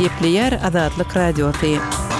Gepleyer Azadlyk Radiosu.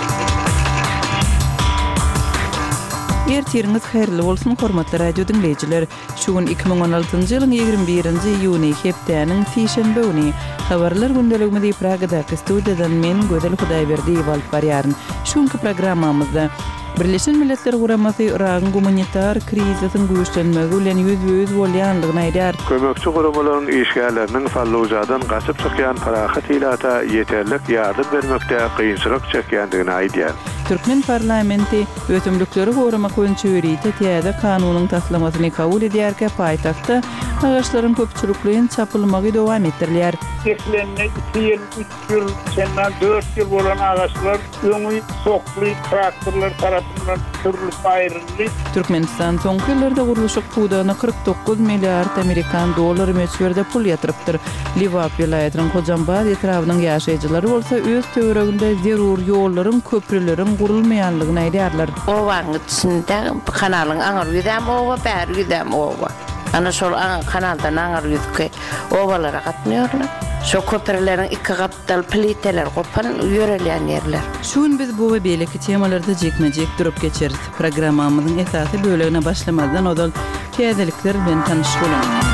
Ertiriniz hayırlı bolsun hormatly radio dinleyijiler. Şugun 2016-njy ýylyň 21-nji ýuny hepdeniň sişenbe güni habarlar gündeliginde Pragada studiýadan men Gödel Hudaýberdi bolup barýaryn. Şuňky programmamyzda Birleşen Milletler Guramasy Irak'ın humanitar krizisin güýçlenmegi bilen ýüz bolýanlygyny aýdýar. Kömekçi guramalaryň işgärleriniň Fallujadan gaçyp çykýan parahat ilata ýeterlik ýardym bermekde kynçylyk çekýändigini aýdýar. Türkmen parlamenti ötümlükleri goramak boýunça ýürüýte täze kanunyň taslamasyny kabul edýärkä paýtagtda agaçlaryň köpçülikligiň çapylmagy dowam etdirilýär. Eklenme 2 ýyl, 3 ýyl, şendan 4 ýyl bolan agaçlar öňü sokly traktorlar tarapyndan türlük aýryldy. Türkmenistan soňky ýyllarda guruluşyk pudagyna 49 milliard Amerikan dollary meçberde pul ýatyrypdyr. Livap vilayatynyň Hojambad etrawynyň ýaşaýjylary bolsa öz töwereginde zerur ýollaryň, köprüleriň gurulmaýanlygyny aýdýarlar. O wagtynda kanalyň aňar ýüdäm owa bär ýüdäm owa. Ana şol kanaldan aňar ýüdke owalara gatnaýarlar. Şo köprüleriň iki gapdal pliteler gopan ýörelýän ýerler. Şuň biz bu we beleki temalarda jekmejek durup geçeriz. Programmamyzyň esasy bölegine başlamadan odal täzelikler bilen tanyşylyk.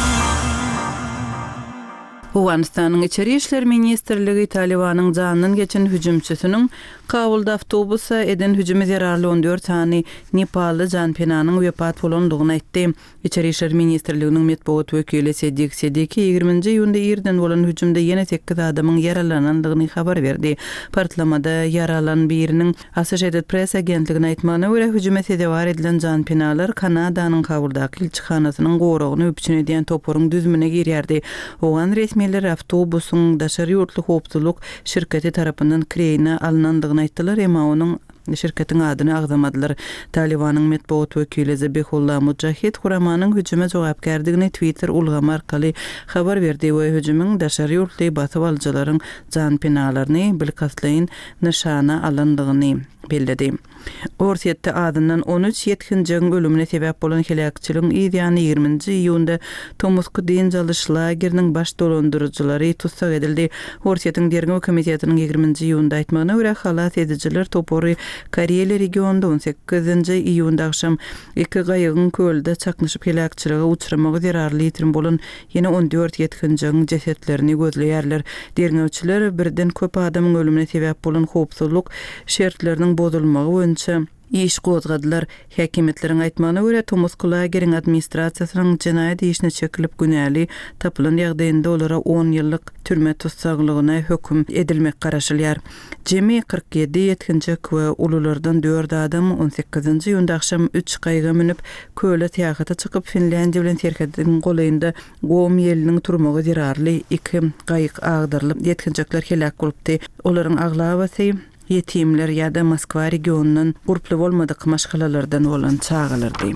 Awganistanyň Içeri işler ministrligi Talibanyň janyny geçen hüjümçüsiniň Kabulda avtobusa eden hüjüme zararly 14 tany Nepaly janpenanyň wepat bolandygyny aýtdy. İçeri işler ministrliginiň medeniýet wekili Sedik Sediki 20-nji ýylda ýerden bolan hüjümde ýene 8 adamyň yaralanandygyny habar berdi. Partlamada yaralan biriniň Associated Press agentligine aýtmagyna görä hüjüme sedewar edilen janpenalar Kanadanyň Kabuldaky ilçihanasynyň goragyny öpçün edýän toporyň düzmüne girýärdi. Owan resmiler avtobusyň daşary ýurtly howpsuzlyk şirketi tarapyndan kreyne alınandygyny aýtdylar, emma onuň şirketiň adyny agdamadylar. Talibanyň medeniýet wekili Zabihullah Mujahid Guramanyň hüjüme jogapkärdigini Twitter ulgamy arkaly habar berdi we hüjümüň daşary ýurtly batyp aljylaryň janpenalaryny bilkaslaýyn nişana alandygyny bellädi. Orsiýetde adından 13 ýetkinjiň ölümine sebäp bolan helakçylygyň ýyly 20-nji ýylda Tomsk diň jalış lageriniň baş dolandyrjylary tutsak edildi. Orsiýetiň dergi komitetiniň 20-nji ýylda aýtmagyna görä halat edijiler topory Kareli regionda 18-nji iýunda akşam iki gaýygyň kölde çaknyşyp helakçylyga uçurmagy zararly ýetirim bolan ýene 14 ýetkinjiň jesetlerini gözleýärler. Dergiçiler birden köp adamyň ölümine sebäp bolan howpsuzlyk şertleriniň bozulmagy boýunça iş gozgadylar. Häkimetleriň aýtmagyna görä Tomsk lageriň administrasiýasynyň jenaýat işine çekilip günäli tapylan ýagdaýynda olara 10 ýyllyk türme tutsaglygyna höküm edilmek garaşylýar. Jemi 47 ýetkinjek we ululardan 4 adam 18-nji ýylda akşam 3 gaýga minip köle tägata çykyp Finlandiýa bilen terkediň golaýynda Gom ýeliniň turmagy zararly 2 gaýyk agdarylyp ýetkinjekler helak bolupdy. Olaryň aglabasy yetimler ýa-da Moskwa regionundan gurply bolmadyk maşgalalardan bolan çağılyrdy.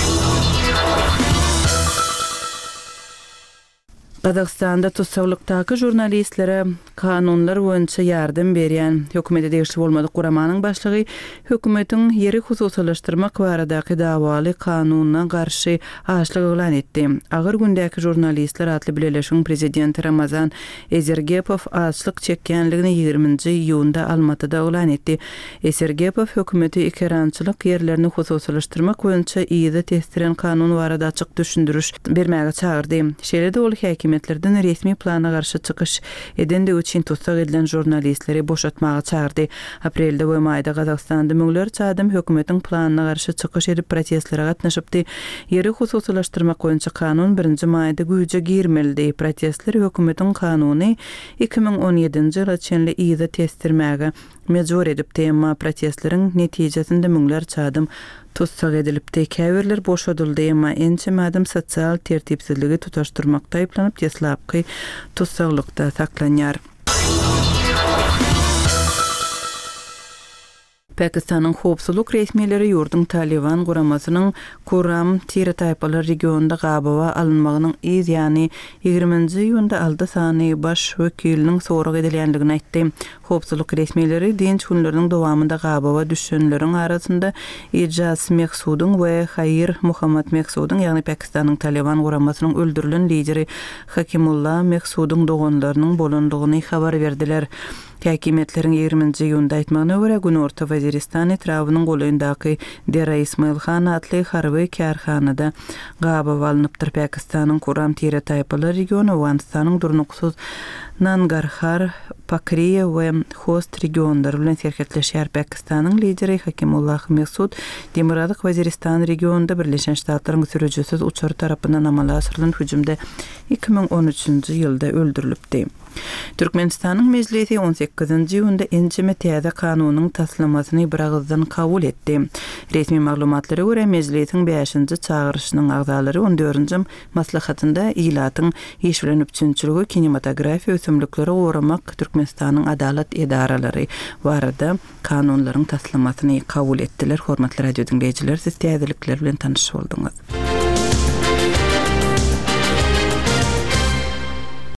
Kazakstanda tutsaklıktaky jurnalistlere kanunlar boýunça ýardym berýän hökümete degişli bolmadyk guramanyň başlygy hökümetiň ýeri hususylaşdyrmak baradaky dawaly kanunyna garşy aşlyk elan etdi. Agyr gündäki jurnalistler atly bileşigiň prezidenti Ramazan Ezergepow aşlyk çekýänligini 20-nji ýylda Almatyda elan etdi. Ezergepow hökümeti ekrançylyk ýerlerini hususylaşdyrmak boýunça ýygy testiren kanun barada açyk düşündürüş bermäge çağırdy. Şeýle-de ol häkimetlerden resmi plana garşy çykyş edende üçin tutsak edilen jurnalistleri boşatmaga çağırdy. Aprelde we maýda Kazakstanda müňlerçe adam hökümetiň planyna garşy çykyş edip protestlere gatnaşypdy. Ýeri hususylaşdyrmak boýunça kanun 1-nji maýda güýje girmeldi. Protestler hökümetiň kanuny 2017-nji ýyla çenli ýygy testirmäge mejbur edipdi, emma protestleriň netijesinde müňlerçe adam tutsak edilipdi. Käbirler boşadyldy, emma ençe adam sosial tertipsizligi tutaşdyrmakda aýplanyp teslapky tutsaklykda saklanýar. Pakistanyň howpsuzlyk resmileri ýurdun Taliban guramasynyň Kuram tire taýpalar regionda gabawa alınmagynyň ýani 20-nji ýylda aldy sany baş wekiliniň sorag edilýändigini aýtdy. Howpsuzlyk resmileri dinç günleriniň dowamında gabawa düşenleriň arasynda Ijaz Mehsudyň we Hayir Muhammad Mehsudyň ýani Pakistanyň Taliban guramasynyň öldürilen lideri Hakimullah Mehsudyň doganlarynyň bolandygyny habar berdiler. Häkimetlerin 20-nji ýylda aýtmagyna görä Günorta Waziristan etrawynyň golandaky Dera Ismailhan atly harby karhanada gabaw alınıpdyr. Pakistanyň Kuram Tire taýpalar regiony Awganistanyň durnuksuz Nangarhar, Pakriya we Khost regionlary bilen serhetleşýär. Pakistanyň lideri Hakimullah Mesud Demiradyk Waziristan regionunda Birleşen Ştatlaryň sürüjüsiz uçar tarapyndan amala asyrylan hüjümde 2013-nji ýylda öldürilipdi. Türkmenistanyň mejlisi 18-nji ýylda enjime täze kanunyň taslamasyny bir agzdan kabul etdi. Resmi maglumatlara görä mejlisiň 5-nji çağırışynyň agzalary 14-nji maslahatynda ýylatyň işlenip üçinçiligi kinematografiýa ösümlikleri goramak Türkmenistanyň adalet edaralary barada kanunlaryň taslamasyny kabul etdiler. Hormatly radio dinleýijiler, siz täzelikler bilen tanış boldunuz.